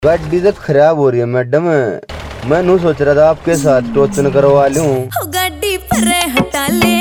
गाड़ी तो खराब हो रही है मैडम। मैं नू सोच रहा था आपके साथ टोचन करवा लूं। गाड़ी पर हटा ले